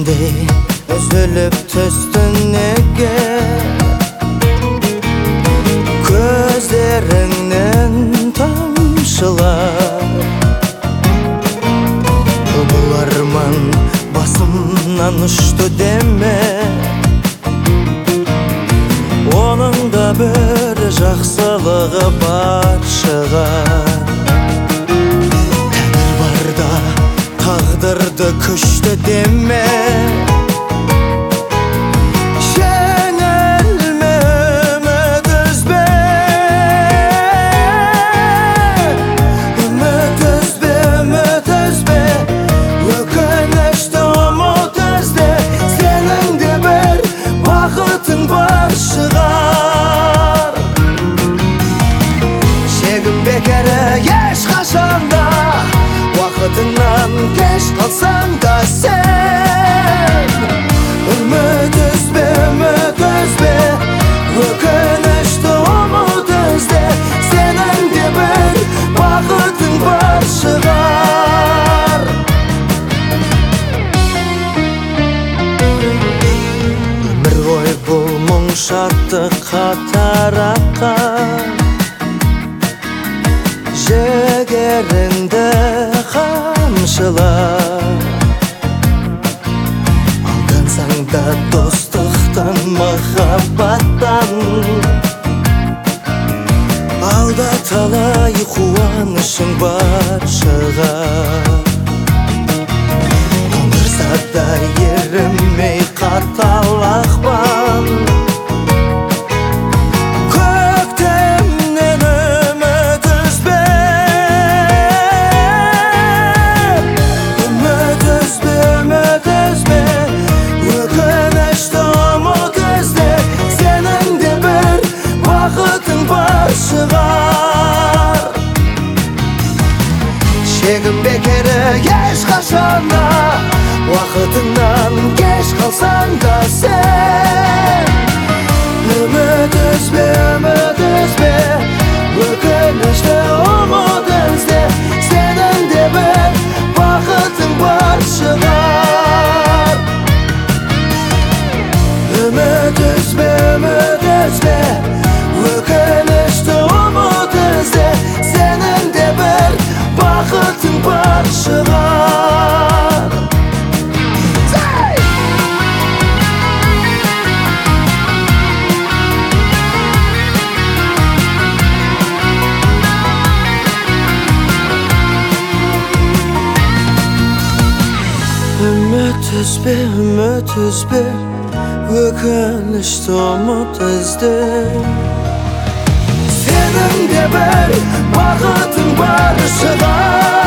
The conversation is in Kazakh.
Sendey üzülüp töstün nege Gözlerinden tamşılar Bularman basımdan uçtu deme Onun da bir жақсылығы бар шығар Тәңір барда тағдырды күшті деме Жеңілме, үміт үзбе Үміт үзбе, үміт үзбе Өкінішті ұмыт ізде Сенің де бір бақытың бар шығар Шегім бекері еш қашанда Вақытыңнан кеш қалсаң да сен Үміт үзбе, үміт үзбе Өкінішті ұмыт ізде Сенің де бір бақытың бар шығар Өмір ғой бұл мұң шаттық қатар аққан Жігеріңді қамшылар Алдансаң да достықтан, махаббаттан Алда талай қуанышың бар шығар Тоңдырса да ерімей қатал ақпан Шегім бекері еш қашанда Уақытыңнан кеш қалсаң да сен Үміт үзбе, үміт үзбе Өкінішті ұмыт ізде Сенің де бір бақытың бар шығар Үміт үзбе, үміт үзбе Өкінішті ұмыт ізде Сенің де бір бақытың бар шығар Үміт үзбе, үміт үзбе Өкінішті ұмыт ізде Сенің де бір бақытың бар шығар